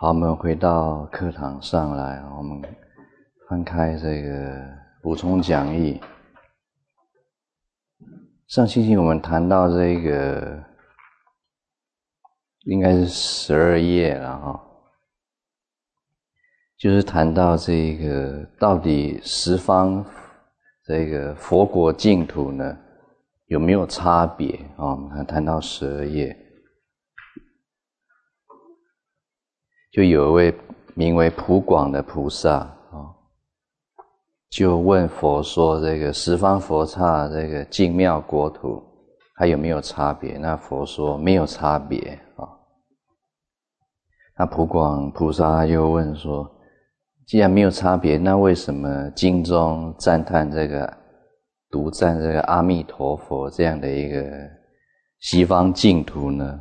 好，我们回到课堂上来，我们翻开这个补充讲义。上星期我们谈到这个应该是12页了哈，就是谈到这个到底十方这个佛国净土呢有没有差别啊？我们谈到12页，就有一位名为普广的菩萨就问佛说，这个十方佛刹这个净妙国土还有没有差别？那佛说没有差别啊。那普广菩萨他就问说，既然没有差别，那为什么经中赞叹这个独赞这个阿弥陀佛这样的一个西方净土呢？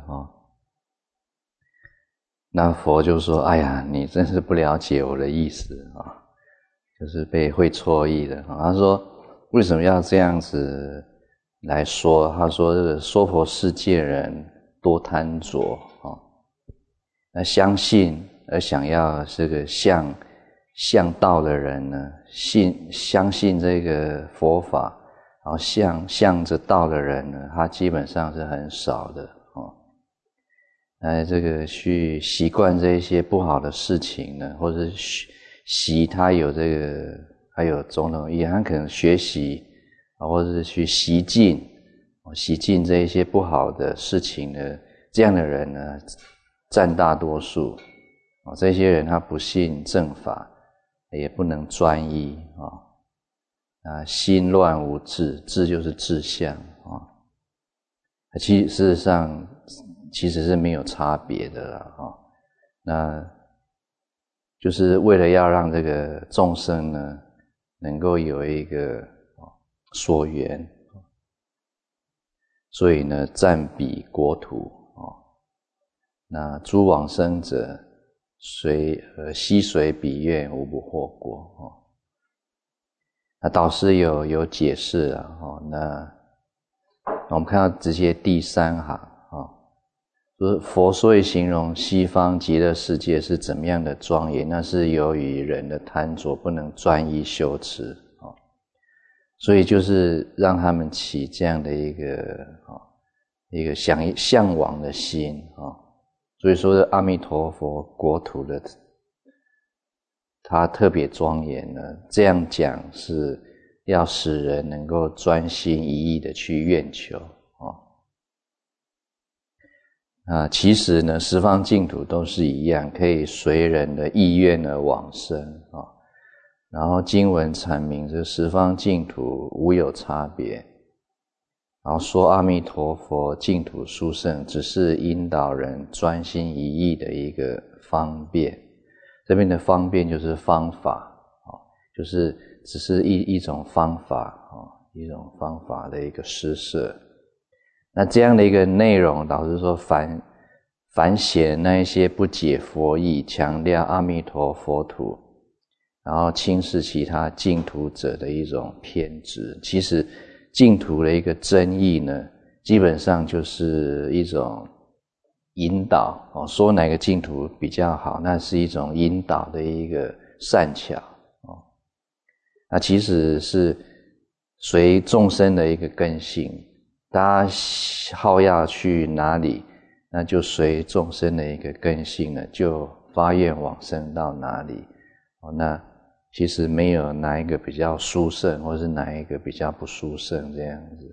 那佛就说，哎呀，你真是不了解我的意思啊，就是被会错意的。他说为什么要这样子来说？他说这个娑婆世界人多贪着那相信而想要这个向道的人呢，相信这个佛法，然后向着道的人呢，他基本上是很少的这个去习惯这些不好的事情呢，或者习他有这个还有种种意义，他可能学习或者是去习尽这一些不好的事情的这样的人呢，占大多数这些人他不信正法，也不能专一心乱无志，志就是志向事实上其实是没有差别的啦那就是为了要让这个众生呢能够有一个所缘，所以呢占彼国土那诸往生者悉随彼愿，无不获果那导师有解释那我们看到直接第3行就是佛所以形容西方极乐世界是怎么样的庄严，那是由于人的贪着不能专一修持所以就是让他们起这样的一个向往的心所以说阿弥陀佛国土的它特别庄严呢，这样讲是要使人能够专心一意的去愿求其实呢十方净土都是一样，可以随人的意愿而往生然后经文阐明这十方净土无有差别，然后说阿弥陀佛净土殊胜只是引导人专心一意的一个方便，这边的方便就是方法就是只是一种方法一种方法的一个施设。那这样的一个内容导致说反显那一些不解佛义，强调阿弥陀佛土然后轻视其他净土者的一种偏执。其实净土的一个真义呢，基本上就是一种引导说哪个净土比较好，那是一种引导的一个善巧那其实是随众生的一个根性，大家好要去哪里，那就随众生的一个根性呢，就发愿往生到哪里那其实没有哪一个比较殊胜，或是哪一个比较不殊胜这样子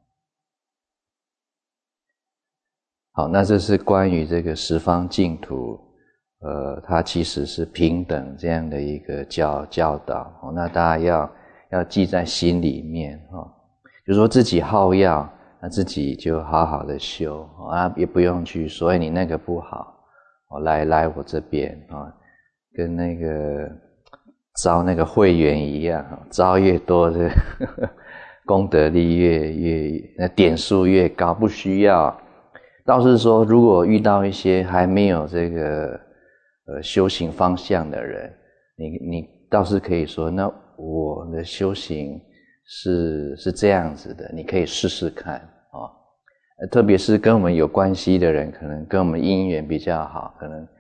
好，那这是关于这个十方净土它其实是平等这样的一个教导那大家要记在心里面就是说自己好要，那自己就好好的修也不用去说你那个不好来我这边跟那个招那个会员一样招越多这功德力越点数越高，不需要。倒是说如果遇到一些还没有这个修行方向的人，你倒是可以说，那我的修行是这样子的，你可以试试看特别是跟我们有关系的人，可能跟我们因缘比较好，可能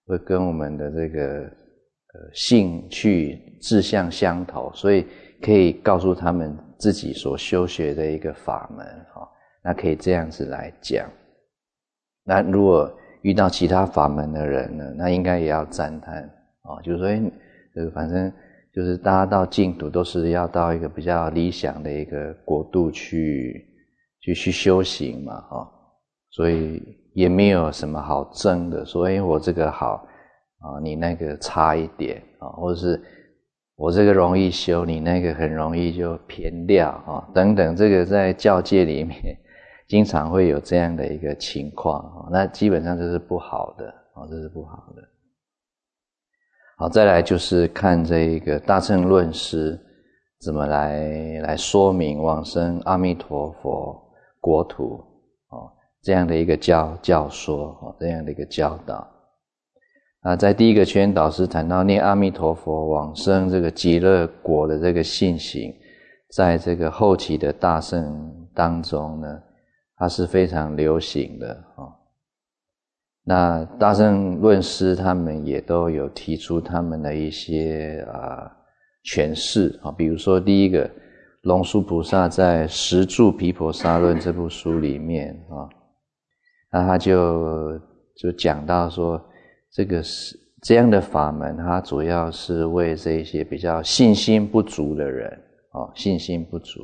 会跟我们的这个兴趣志向相投，所以可以告诉他们自己所修学的一个法门，那可以这样子来讲。那如果遇到其他法门的人呢，那应该也要赞叹，就是说反正就是大家到净土都是要到一个比较理想的一个国度去修行嘛，所以也没有什么好争的，说我这个好你那个差一点，或者是我这个容易修，你那个很容易就偏掉，等等，这个在教界里面经常会有这样的一个情况，那基本上这是不好的，这是不好的。好，再来就是看这一个大乘论师怎么来说明往生阿弥陀佛国土这样的一个教说，这样的一个教导。在第一个圈导师谈到念阿弥陀佛往生这个极乐国的这个信行，在这个后期的大乘当中呢，它是非常流行的。那大乘论师他们也都有提出他们的一些诠释，比如说第一个龙树菩萨在《十住毗婆沙论》这部书里面那他就讲到说，这个是这样的法门，它主要是为这些比较信心不足的人，信心不足，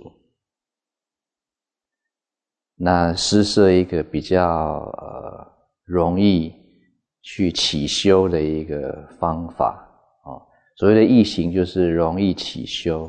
那施设一个比较容易去起修的一个方法，所谓的易行就是容易起修，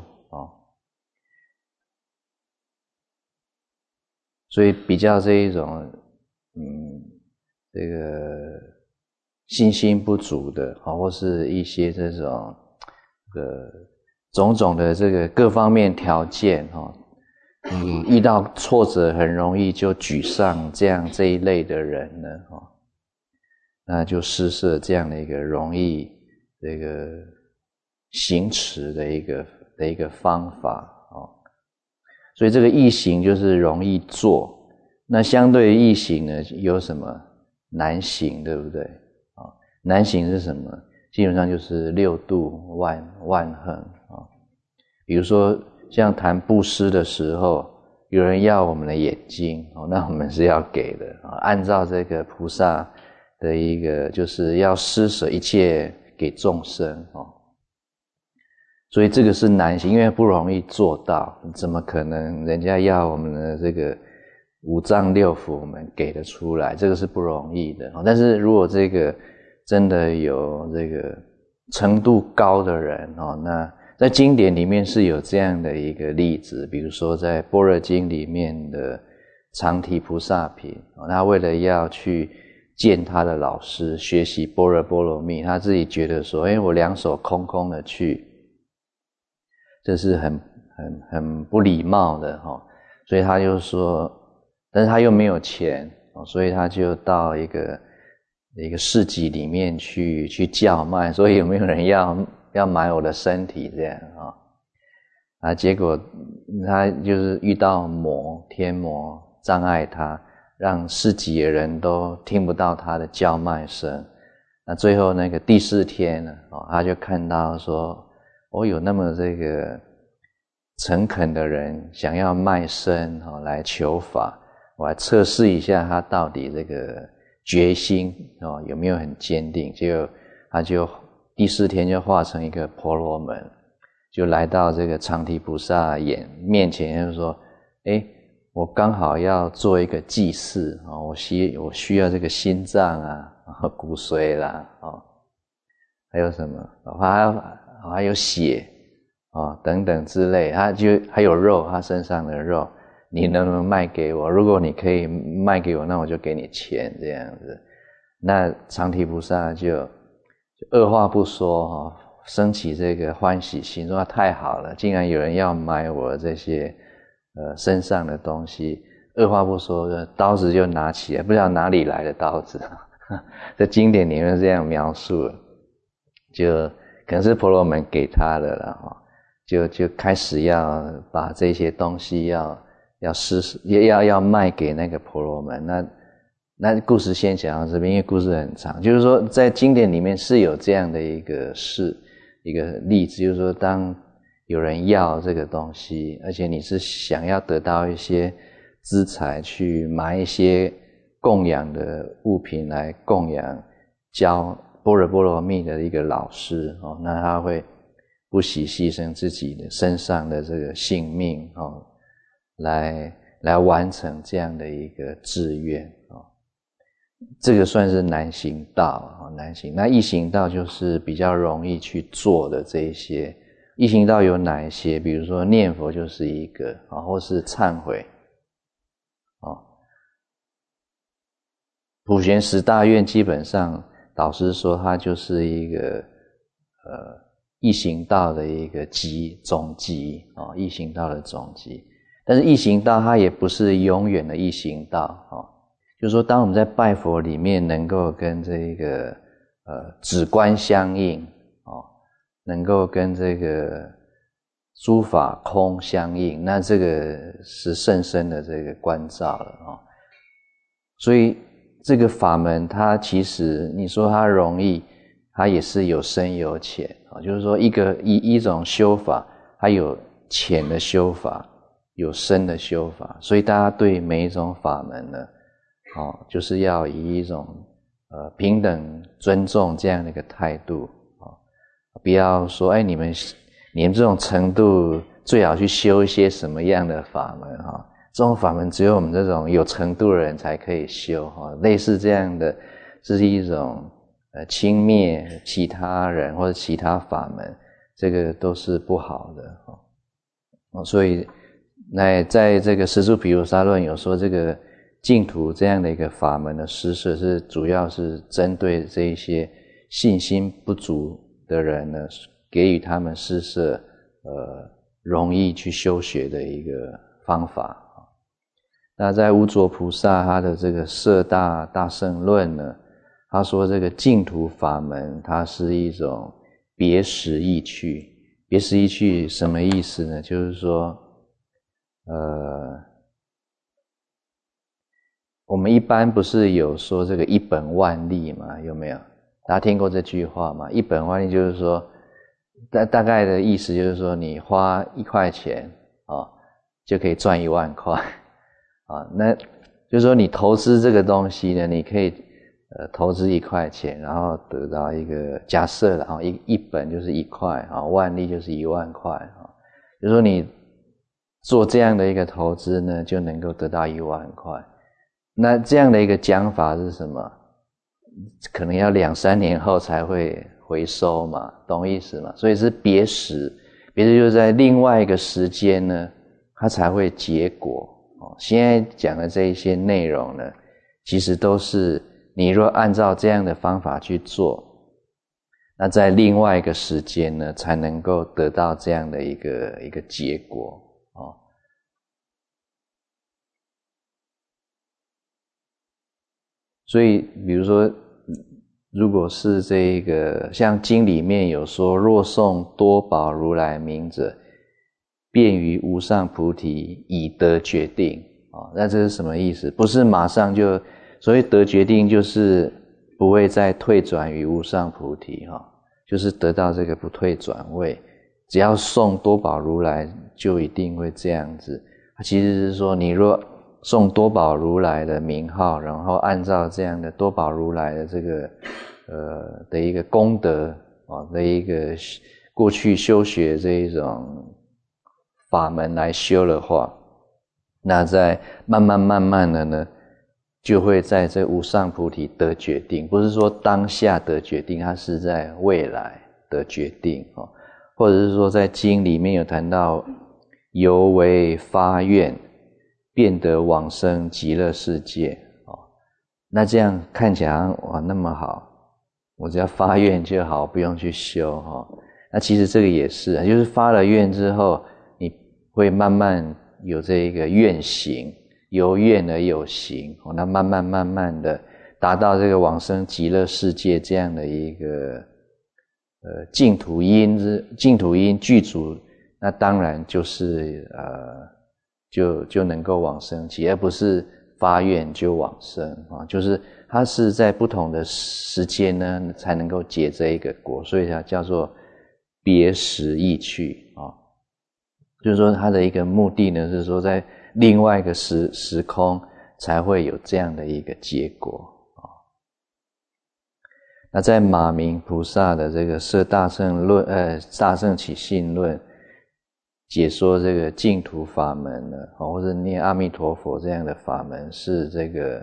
所以比较这一种这个信心不足的，或是一些这种种种的这个各方面条件遇到挫折很容易就沮丧，这一类的人呢，那就施设这样的一个容易这个行持的一个方法，所以这个易行就是容易做，那相对于易行呢，有什么难行，对不对？难行是什么？基本上就是六度万恒，比如说像谈布施的时候，有人要我们的眼睛，那我们是要给的，按照这个菩萨的一个就是要施舍一切给众生，所以这个是难行，因为不容易做到，怎么可能人家要我们的这个五脏六腑我们给得出来，这个是不容易的。但是如果这个真的有这个程度高的人，那在经典里面是有这样的一个例子，比如说在般若经里面的常提菩萨品，他为了要去见他的老师学习般若波罗蜜，他自己觉得说我两手空空的去，这是很不礼貌的，所以他就说，但是他又没有钱，所以他就到一个市集里面去叫卖，所以有没有人要买我的身体这样结果他就是遇到天魔障碍他，让市集的人都听不到他的叫卖声。那最后那个第四天呢，他就看到说有那么这个诚恳的人想要卖身来求法，我来测试一下他到底这个决心有没有很坚定。结果他就第四天就化成一个婆罗门，就来到这个常提菩萨面前，就说我刚好要做一个祭祀，我需要这个心脏骨髓啦，还有什么还有血等等之类，他就还有肉，他身上的肉你能不能卖给我？如果你可以卖给我，那我就给你钱这样子。那常提菩萨就二话不说升起这个欢喜心，说太好了，竟然有人要买我这些身上的东西。二话不说刀子就拿起来，不知道哪里来的刀子在经典里面这样描述，就可能是婆罗门给他的了，就开始要把这些东西要卖给那个婆罗门。那那故事先讲到这边，因为故事很长，就是说在经典里面是有这样的一个例子，就是说当有人要这个东西，而且你是想要得到一些资财去买一些供养的物品来供养教般若波罗蜜的一个老师那他会不惜牺牲自己的身上的这个性命来完成这样的一个志愿这个算是难行道难行。那易行道就是比较容易去做的这一些。易行道有哪一些？比如说念佛就是一个或是忏悔普贤十大愿基本上导师说它就是一个易行道的一个总集易行道的总集。但是易行道它也不是永远的易行道就是说当我们在拜佛里面能够跟这个止观相应能够跟这个诸法空相应，那这个是甚深的这个关照了所以这个法门它其实你说它容易，它也是有深有浅就是说一种修法，它有浅的修法，有深的修法，所以大家对每一种法门呢就是要以一种平等尊重这样的一个态度不要说你们这种程度最好去修一些什么样的法门这种法门只有我们这种有程度的人才可以修类似这样的，这是一种轻蔑其他人或者其他法门，这个都是不好的所以那在这个《十住毗卢沙论》有说这个净土这样的一个法门的施设是主要是针对这一些信心不足的人呢，给予他们施设容易去修学的一个方法。那在无着菩萨他的这个摄大乘论呢，他说这个净土法门它是一种别识意趣。别识意趣什么意思呢？就是说我们一般不是有说这个一本万利吗？有没有？大家听过这句话吗？一本万利就是说大概的意思就是说你花1块钱就可以赚1万块那就是说你投资这个东西呢，你可以投资1块钱，然后得到一个假设了一本就是1块万利就是1万块就是说你做这样的一个投资呢，就能够得到1万块。那这样的一个讲法是什么？可能要2-3年后才会回收嘛，懂意思吗？所以是别识，别识就是在另外一个时间呢，它才会结果现在讲的这一些内容呢，其实都是你若按照这样的方法去做，那在另外一个时间呢，才能够得到这样的一个结果所以比如说如果是这个像经里面有说若诵多宝如来名者，便于无上菩提以得决定那这是什么意思？不是马上就所谓得决定，就是不会再退转于无上菩提就是得到这个不退转位。只要诵多宝如来就一定会这样子。其实是说你若诵多宝如来的名号，然后按照这样的多宝如来的这个的一个功德的一个过去修学这一种法门来修的话，那在慢慢的呢，就会在这无上菩提得决定。不是说当下得决定，它是在未来得决定或者是说在经里面有谈到犹为发愿便得往生极乐世界那这样看起来哇那么好，我只要发愿就好，不用去修那其实这个也是就是发了愿之后，你会慢慢有这一个愿行，由愿而有行那慢慢的达到这个往生极乐世界这样的一个净土因具足，那当然就是就能够往生极，而不是发愿就往生啊，就是他是在不同的时间呢才能够结这一个果，所以它叫做别时异趣啊。就是说他的一个目的呢是说在另外一个时空才会有这样的一个结果啊。那在马明菩萨的这个《摄大乘论》大乘起信论解说这个净土法门呢，或者念阿弥陀佛这样的法门，是这个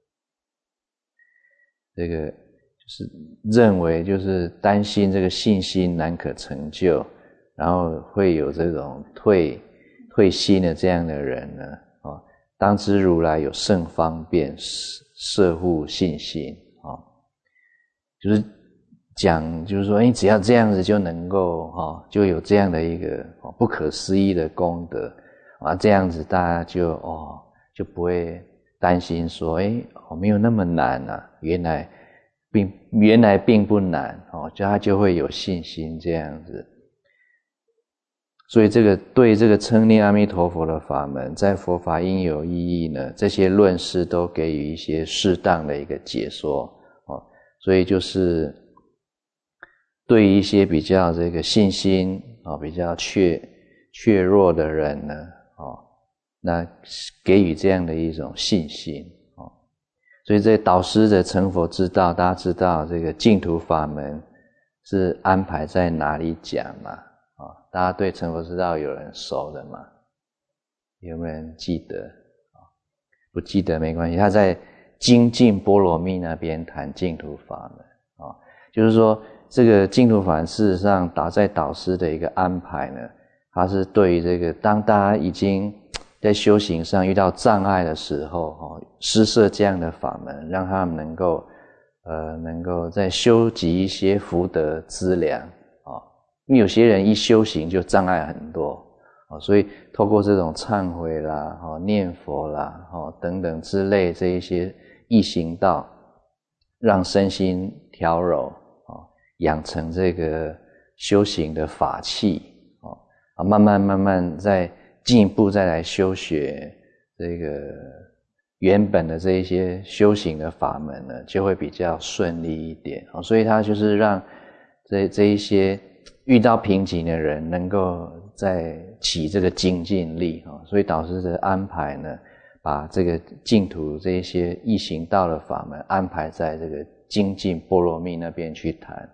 就是认为就是担心这个信心难可成就，然后会有这种退心的这样的人呢，当知如来有甚方便摄护信心就是讲就是说只要这样子就能够就有这样的一个不可思议的功德这样子大家就不会担心说没有那么难啊，原来并不难他就会有信心这样子。所以对这个称念阿弥陀佛的法门，在佛法应有意义呢，这些论师都给予一些适当的一个解说所以就是对于一些比较这个信心比较怯弱的人呢那给予这样的一种信心所以这导师的成佛之道，大家知道这个净土法门是安排在哪里讲嘛大家对成佛之道有人熟的吗？有没有人记得？不记得没关系，他在精进波罗蜜那边谈净土法门就是说这个净土法门事实上在导师的一个安排呢，他是对于这个当大家已经在修行上遇到障碍的时候施设这样的法门，让他们能够再修集一些福德资粮因为有些人一修行就障碍很多所以透过这种忏悔啦念佛啦等等之类这一些易行道，让身心调柔养成这个修行的法器慢慢再进一步再来修学这个原本的这一些修行的法门呢，就会比较顺利一点所以他就是让这一些遇到瓶颈的人能够再起这个精进力所以导师的安排呢，把这个净土这一些易行道的法门安排在这个精进波罗蜜那边去谈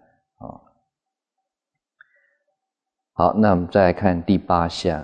好，那我们再来看第8项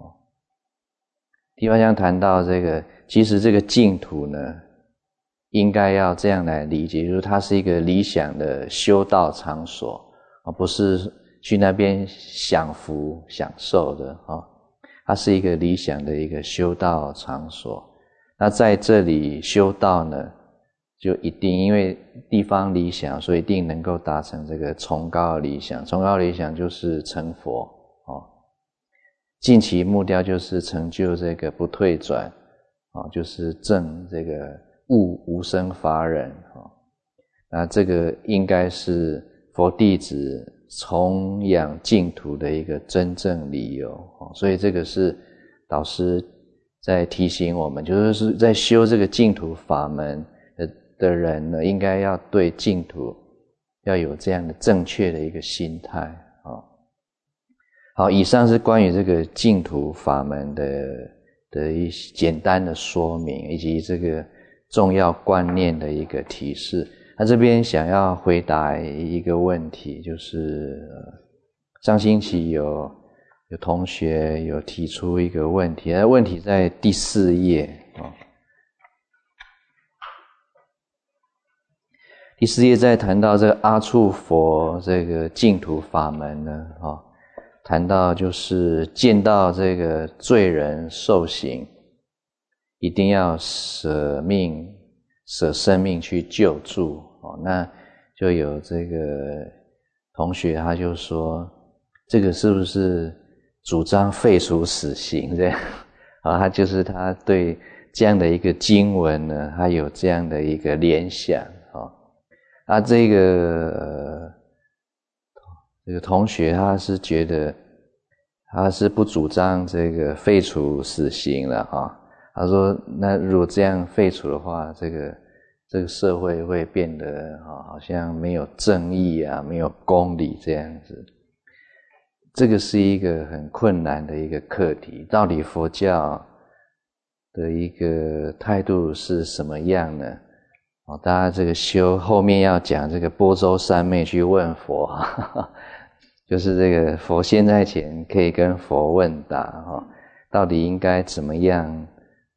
第8项谈到这个其实这个净土呢应该要这样来理解，就是它是一个理想的修道场所不是去那边享福享受的它是一个理想的一个修道场所。那在这里修道呢，就一定因为地方理想，所以一定能够达成这个崇高的理想。崇高的理想就是成佛近期目标就是成就这个不退转就是证这个悟无生法忍那这个应该是佛弟子崇仰净土的一个真正理由所以这个是导师在提醒我们，就是在修这个净土法门的人呢，应该要对净土要有这样的正确的一个心态好，以上是关于这个净土法门的一些简单的说明，以及这个重要观念的一个提示。那这边想要回答一个问题，就是上星期有同学有提出一个问题，问题在第4页第4页在谈到这个阿处佛这个净土法门呢谈到就是见到这个罪人受刑，一定要舍生命去救助那就有这个同学他就说，这个是不是主张废除死刑这样他就是他对这样的一个经文呢，他有这样的一个联想这个同学他是觉得他是不主张这个废除死刑了他说那如果这样废除的话，这个社会会变得好像没有正义啊，没有公理这样子。这个是一个很困难的一个课题，到底佛教的一个态度是什么样呢？大家这个修后面要讲这个波州三昧去问佛，就是这个佛现在前可以跟佛问答，到底应该怎么样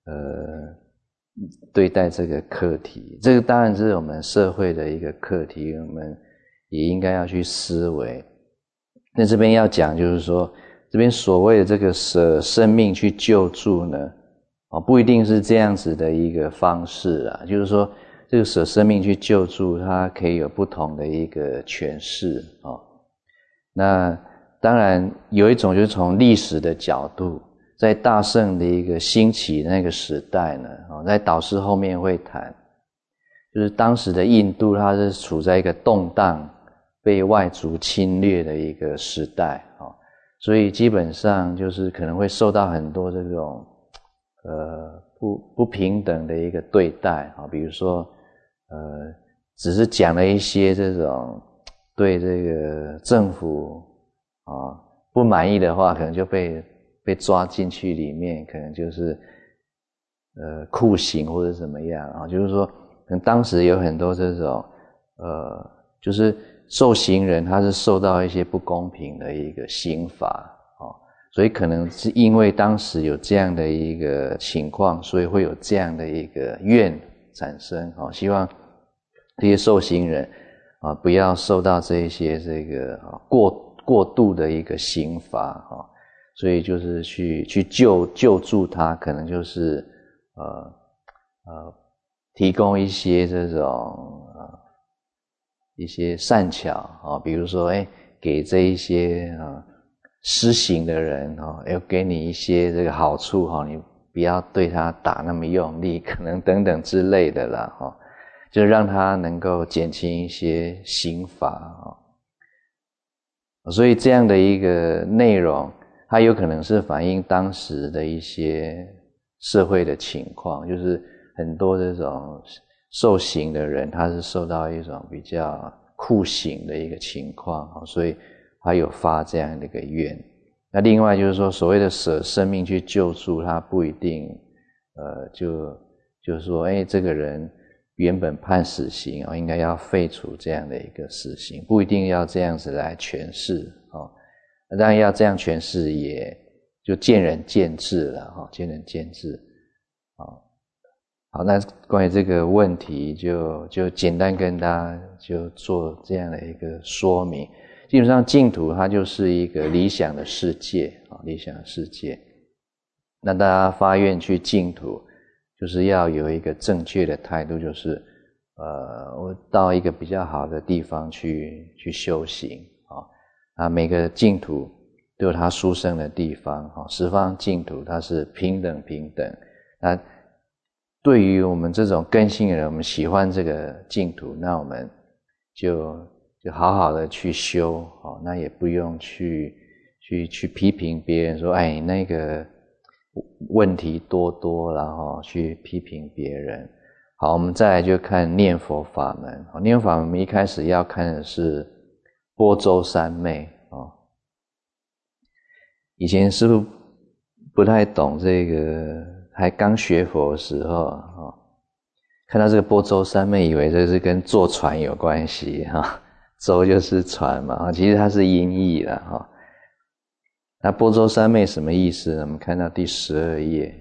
对待这个课题。这个当然是我们社会的一个课题，我们也应该要去思维。那这边要讲就是说，这边所谓的这个舍生命去救助呢，不一定是这样子的一个方式啊，就是说这个舍生命去救助，它可以有不同的一个诠释啊。那当然有一种就是从历史的角度，在大乘的一个兴起的那个时代呢，在导师后面会谈，就是当时的印度它是处在一个动荡被外族侵略的一个时代，所以基本上就是可能会受到很多这种不平等的一个对待，比如说只是讲了一些这种对这个政府不满意的话，可能就被抓进去里面，可能就是酷刑或者怎么样就是说可能当时有很多这种就是受刑人他是受到一些不公平的一个刑罚，所以可能是因为当时有这样的一个情况，所以会有这样的一个愿产生，希望这些受刑人不要受到这一些这个过度的一个刑罚，所以就是去救助他，可能就是提供一些这种一些善巧比如说给这一些施行的人要给你一些这个好处你不要对他打那么用力，可能等等之类的啦就让他能够减轻一些刑罚所以这样的一个内容，它有可能是反映当时的一些社会的情况，就是很多这种受刑的人他是受到一种比较酷刑的一个情况，所以他有发这样的一个愿。那另外就是说所谓的舍生命去救助，他不一定就是说这个人原本判死刑应该要废除这样的一个死刑，不一定要这样子来诠释当然要这样诠释也就见仁见智了见仁见智好，那关于这个问题就简单跟大家就做这样的一个说明。基本上净土它就是一个理想的世界理想的世界。那大家发愿去净土，就是要有一个正确的态度，就是我到一个比较好的地方去修行每个净土都有它殊胜的地方十方净土它是平等。那对于我们这种根性的人，我们喜欢这个净土，那我们就好好的去修那也不用去批评别人说那个问题多然后去批评别人。好，我们再来就看念佛法门念佛法门我们一开始要看的是般舟三昧以前师父不太懂这个，还刚学佛的时候看到这个般舟三昧，以为这是跟坐船有关系舟就是船嘛其实它是音译啦那般舟三昧什么意思呢？我们看到第12页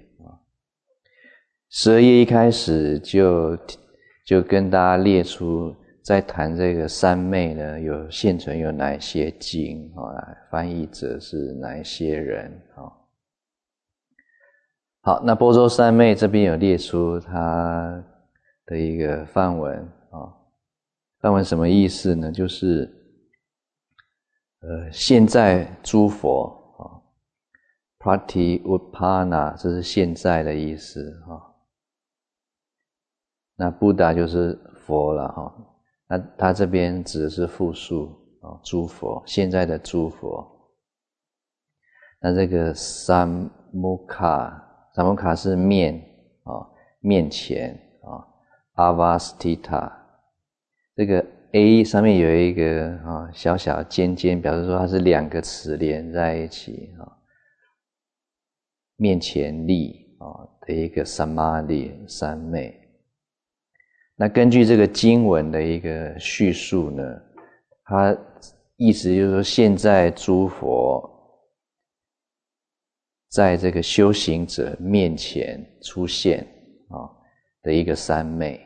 12页一开始就跟大家列出在谈这个三昧呢，现存有哪些经翻译者是哪一些人好，那般舟三昧这边有列出它的一个梵文梵文什么意思呢？就是现在诸佛Pratiuppana 这是现在的意思那 Buddha 就是佛了那他这边指的是复数诸佛，现在的诸佛。那这个Sammukha 萨摩卡是面面前avastita， 这个 A 上面有一个小小尖尖，表示说它是2个词连在一起面前立的一个 samadhi 三昧。那根据这个经文的一个叙述呢，它意思就是说，现在诸佛在这个修行者面前出现的一个三昧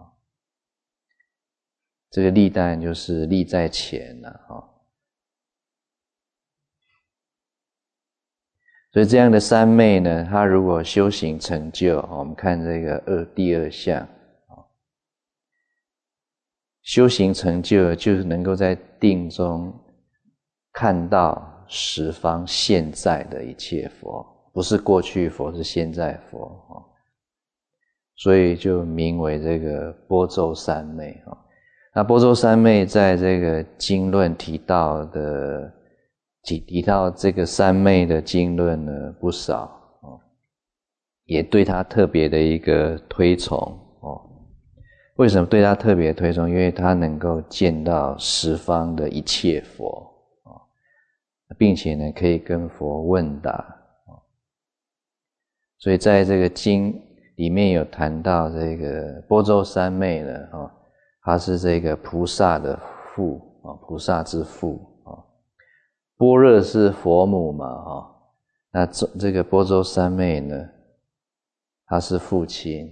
这个立当然就是立在前了所以这样的三昧呢，他如果修行成就，我们看这个第二项修行成就就是能够在定中看到十方现在的一切佛，不是过去佛，是现在佛所以就名为这个般舟三昧那般舟三昧在这个经论提到这个三昧的经论呢不少也对他特别的一个推崇为什么对他特别推崇？因为他能够见到十方的一切佛并且呢可以跟佛问答所以在这个经里面有谈到这个般舟三昧呢它是这个菩萨的父菩萨之父般若是佛母嘛那这个般舟三昧呢他是父亲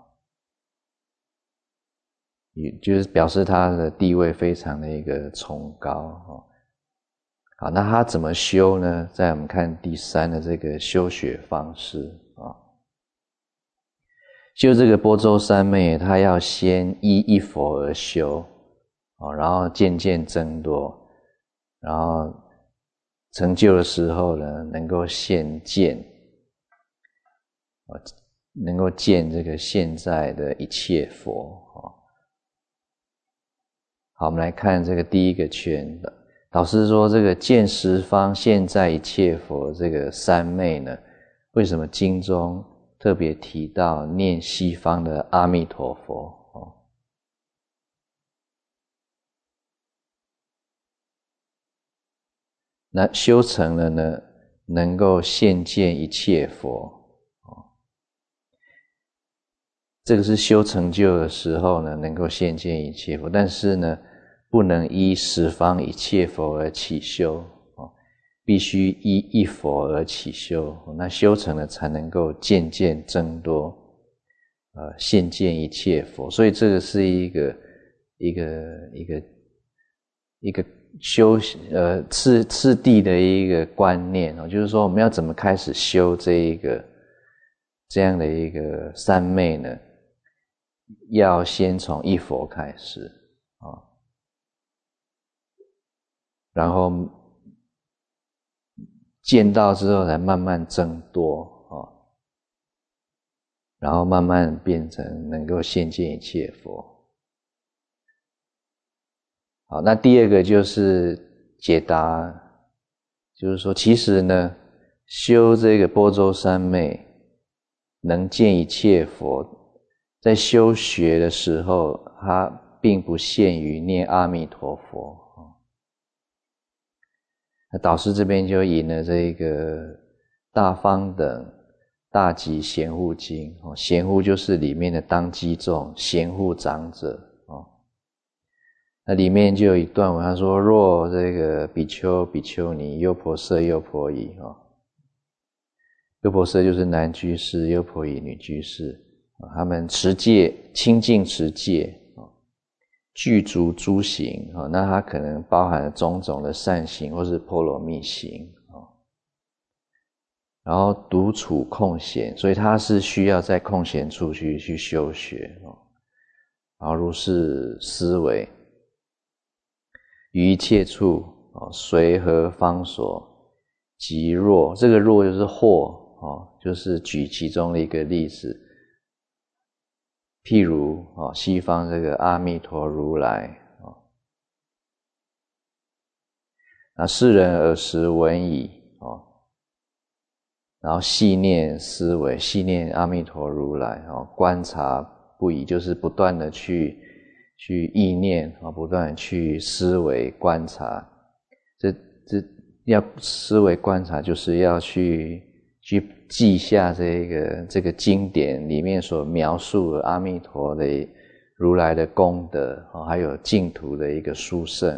也就是表示他的地位非常的一个崇高好，那他怎么修呢？在我们看第3的这个修学方式修这个般舟三昧，他要先依一佛而修然后渐渐增多，然后成就的时候呢，能够现见能够见这个现在的一切佛好，我们来看这个第一个圈的导师说，这个见十方现在一切佛这个三昧呢，为什么经中特别提到念西方的阿弥陀佛那修成了呢，能够现见一切佛这个是修成就的时候呢，能够现见一切佛，但是呢不能依十方一切佛而起修必须依一佛而起修那修成了才能够渐渐增多现见一切佛，所以这个是一个修次第的一个观念就是说我们要怎么开始修这样的一个三昧呢？要先从一佛开始然后见到之后才慢慢增多然后慢慢变成能够现见一切佛。好，那第二个就是解答，就是说其实呢修这个般舟三昧能见一切佛，在修学的时候它并不限于念阿弥陀佛那导师这边就引了这个大方等大集贤护经贤护就是里面的当机众贤护长者那里面就有一段文他说，若这个比丘比丘尼优婆塞优婆夷优婆塞就是男居士，优婆夷女居士他们持戒清净持戒具足诸行那它可能包含了种种的善行或是波罗蜜行然后独处空闲，所以他是需要在空闲处去修学然后如是思维于一切处随何方所即若，这个若就是或就是举其中的一个例子譬如西方这个阿弥陀如来那世人尔时闻已然后细念思维，细念阿弥陀如来，观察不已，就是不断的去意念，不断的去思维观察。这要思维观察，就是要去记下这个经典里面所描述的阿弥陀的如来的功德，还有净土的一个殊胜，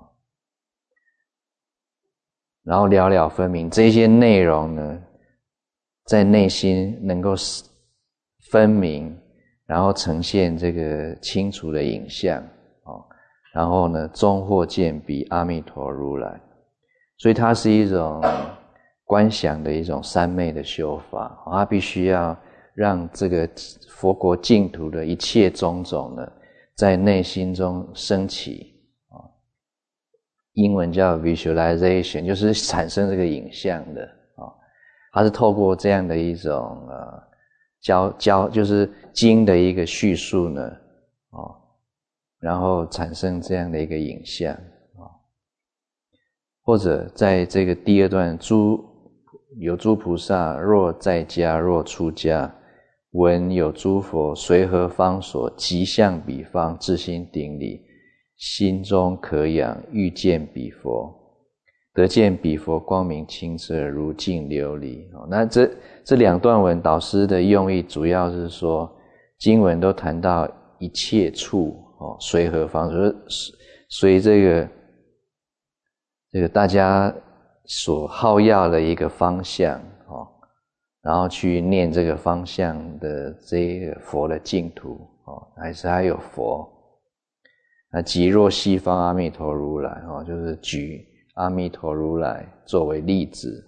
然后了了分明这些内容呢，在内心能够分明，然后呈现这个清楚的影像，然后呢终获见彼阿弥陀如来。所以它是一种观想的一种三昧的修法，它必须要让这个佛国净土的一切种种呢，在内心中升起，英文叫 visualization， 就是产生这个影像的，它是透过这样的一种就是经的一个叙述呢，然后产生这样的一个影像，或者在这个第二段，有诸菩萨若在家若出家，闻有诸佛随何方所，即向彼方，至心顶礼，心中可仰，欲见彼佛，得见彼佛光明清澈，如镜琉璃。那这两段文导师的用意主要是说，经文都谈到一切处随何方，就是随这个大家所好要的一个方向，然后去念这个方向的这个佛的净土，还有佛。那即若西方阿弥陀如来，就是举阿弥陀如来作为例子。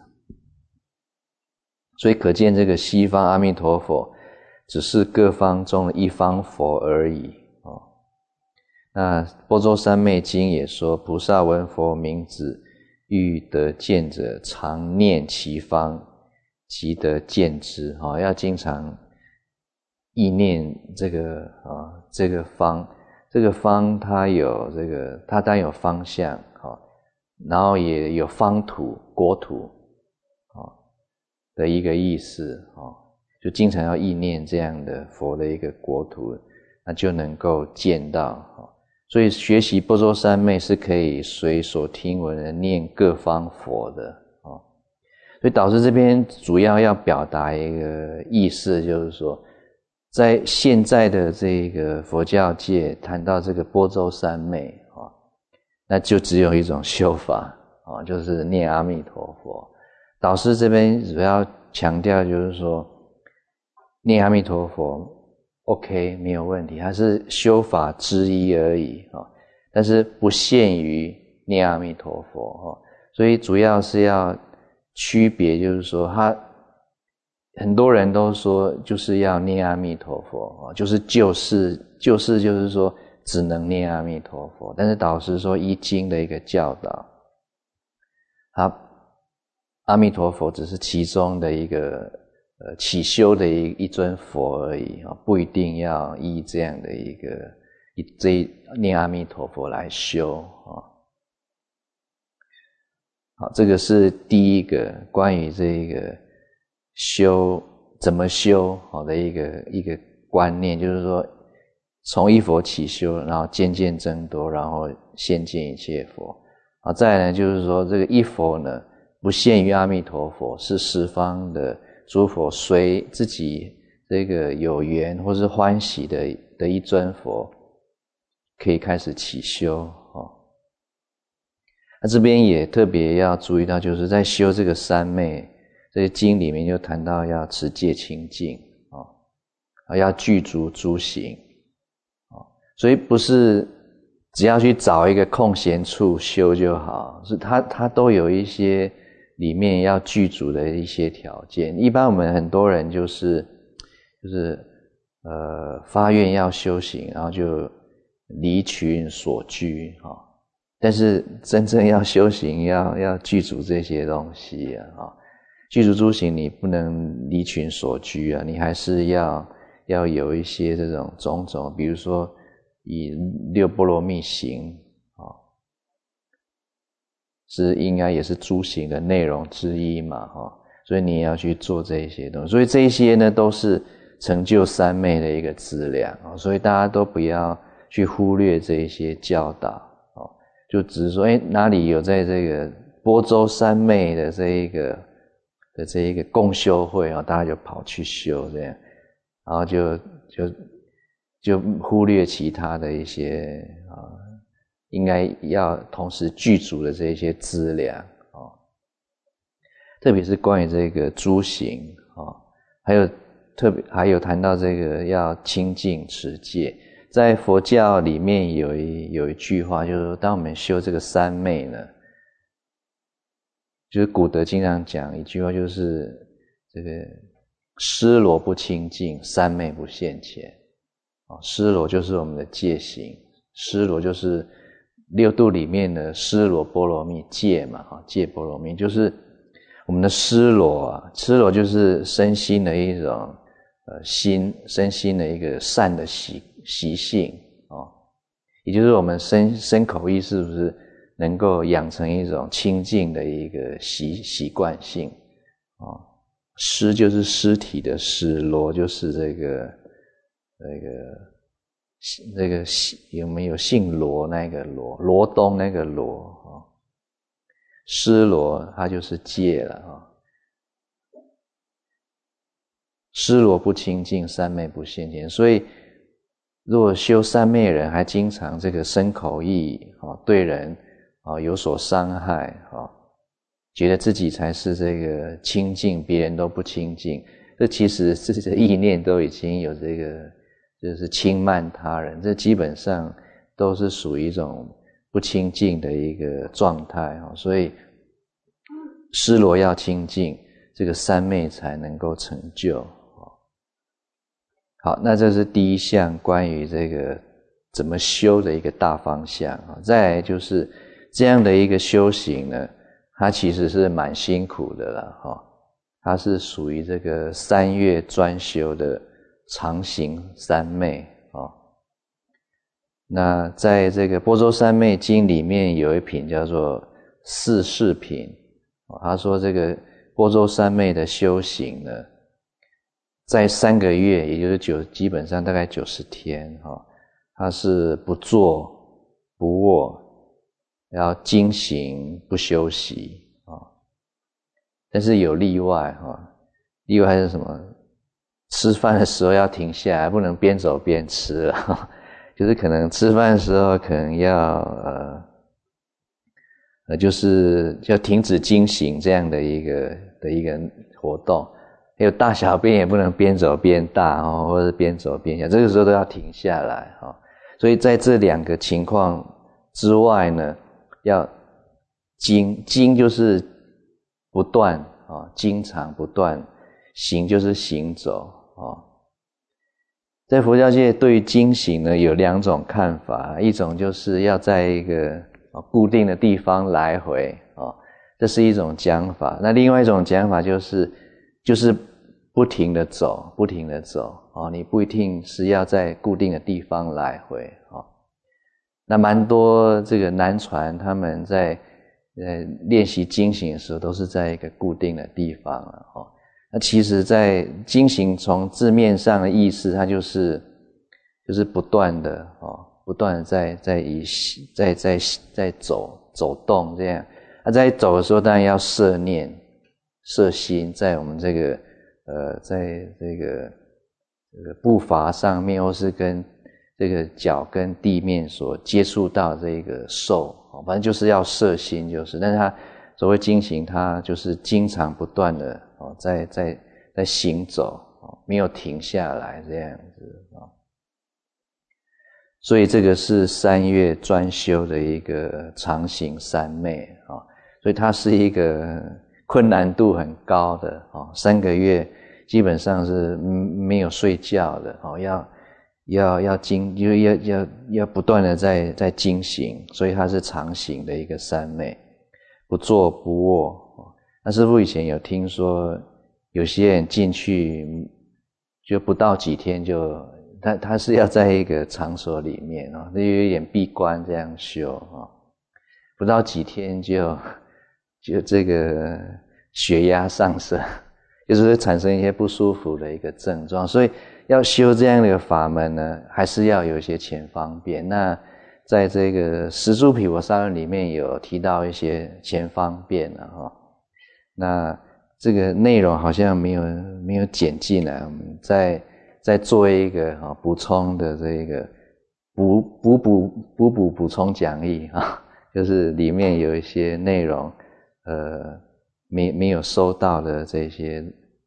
所以可见这个西方阿弥陀佛只是各方中的一方佛而已。那般舟三昧经也说，菩萨闻佛名字，欲得见者，常念其方，即得见之。要经常意念这个方，这个方它当然有方向，然后也有方土国土的一个意思，就经常要意念这样的佛的一个国土，那就能够见到。所以学习般舟三昧是可以随所听闻的念各方佛的。所以导师这边主要要表达一个意思，就是说在现在的这个佛教界谈到这个般舟三昧，那就只有一种修法，就是念阿弥陀佛。导师这边主要强调就是说，念阿弥陀佛 OK 没有问题，它是修法之一而已，但是不限于念阿弥陀佛，所以主要是要区别，就是说很多人都说就是要念阿弥陀佛，就是说只能念阿弥陀佛，但是导师说依经的一个教导，阿弥陀佛只是其中的一个起修的一尊佛而已，不一定要依这样的念阿弥陀佛来修。好，这个是第一个关于这个怎么修的一个观念，就是说从一佛起修，然后渐渐增多，然后现见一切佛。再来呢，就是说这个一佛呢不限于阿弥陀佛，是十方的诸佛随自己这个有缘或是欢喜的一尊佛，可以开始起修。那这边也特别要注意到，就是在修这个三昧，这些经里面就谈到要持戒清净，要具足诸行，所以不是只要去找一个空闲处修就好，是它都有一些里面要具足的一些条件。一般我们很多人就是发愿要修行，然后就离群所居，但是真正要修行要具足这些东西具足诸行，你不能离群所居你还是要有一些这种种种，比如说以六波罗蜜行是应该也是诸行的内容之一嘛所以你也要去做这些东西。所以这些呢都是成就三昧的一个资粮，所以大家都不要去忽略这些教导，就只是说哪里有在这个播州三昧的这一个共修会，大家就跑去修这样，然后就忽略其他的一些应该要同时具足的这一些资粮，特别是关于这个诸行，还有谈到这个要清净持戒。在佛教里面有一句话，就是说当我们修这个三昧呢，就是古德经常讲一句话，就是这个尸罗不清净，三昧不现前。尸罗就是我们的戒行，尸罗就是六度里面的尸罗波罗蜜戒嘛，戒波罗蜜就是我们的尸罗尸罗就是身心的一种身心的一个善的习性，也就是我们身口意是不是能够养成一种清净的一个习惯性，尸就是尸体的尸，罗就是这个有没有姓罗那个罗东那个罗，尸罗它就是戒了，尸罗不清净，三昧不现前。所以如果修三昧人还经常这个身口意对人有所伤害，觉得自己才是这个清净，别人都不清净，这其实自己的意念都已经有这个就是轻慢他人，这基本上都是属于一种不清净的一个状态，所以尸罗要清净，这个三昧才能够成就。好，那这是第一项关于这个怎么修的一个大方向。再来就是这样的一个修行呢，它其实是蛮辛苦的啦，它是属于这个3月专修的常行三昧。那在这个般舟三昧经里面有一品叫做四事品，他说这个般舟三昧的修行呢，在3个月，也就是基本上大概90天，它是不坐不卧，要精行不休息，但是有例外，例外是什么？吃饭的时候要停下来，不能边走边吃了，就是可能吃饭的时候可能要就是要停止精行这样的一个活动。还有大小便也不能边走边大，或者边走边小，这个时候都要停下来。所以在这2个情况之外呢，要经就是不断，经常不断，行就是行走。在佛教界对于经行呢有2种看法，一种就是要在一个固定的地方来回，这是一种讲法。那另外一种讲法就是不停的走，不停的走，你不一定是要在固定的地方来回。那蛮多这个南传他们在练习经行的时候都是在一个固定的地方了。那其实在经行从字面上的意思，它就是不断的在走动这样。那在走的时候当然要摄念摄心在我们这个在这个步伐上面，或是跟这个脚跟地面所接触到这个受，反正就是要摄心就是。但是它所谓经行，它就是经常不断的在行走，没有停下来这样子。所以这个是3月专修的一个常行三昧，所以它是一个困难度很高的，3个月基本上是没有睡觉的，要不断的在经行，所以它是常行的一个三昧，不坐不卧。那师父以前有听说有些人进去就不到几天就他是要在一个场所里面就有一点闭关这样修，不到几天就这个血压上升，就是会产生一些不舒服的一个症状。所以要修这样的一个法门呢，还是要有一些前方便。那在这个十住毗婆沙论里面有提到一些前方便那这个内容好像没有剪进来，我们再做一个补充的这个补充讲义就是里面有一些内容没有收到的这些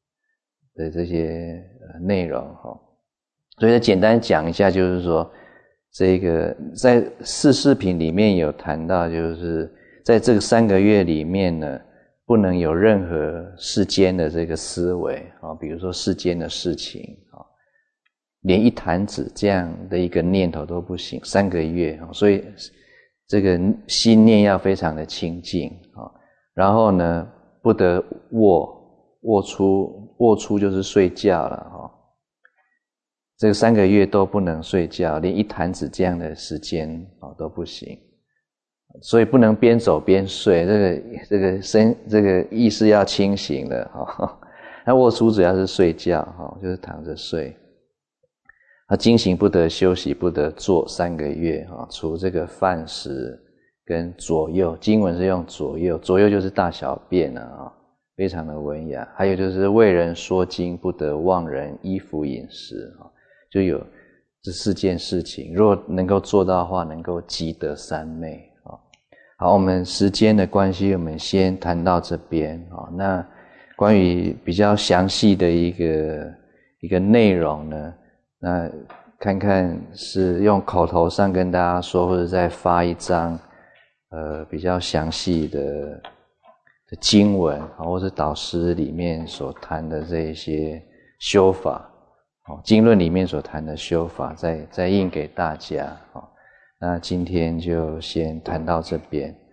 内容所以简单讲一下，就是说这个在四事品里面有谈到，就是在这个3个月里面呢，不能有任何世间的这个思维比如说世间的事情连一弹指这样的一个念头都不行，3个月所以这个心念要非常的清净然后呢不得卧出就是睡觉了这个3个月都不能睡觉，连一弹指这样的时间都不行，所以不能边走边睡，这个意识要清醒的那卧出主要是睡觉就是躺着睡。经行不得休息，不得坐3个月除这个饭食跟左右，经文是用左右就是大小便非常的文雅。还有就是为人说经，不得忘人衣服饮食就有这4件事情，如果能够做到的话，能够积得三昧好，我们时间的关系，我们先谈到这边那关于比较详细的一个内容呢，那看看是用口头上跟大家说，或者再发一张比较详细的经文或是导师里面所谈的这一些修法经论里面所谈的修法再印给大家那今天就先谈到这边。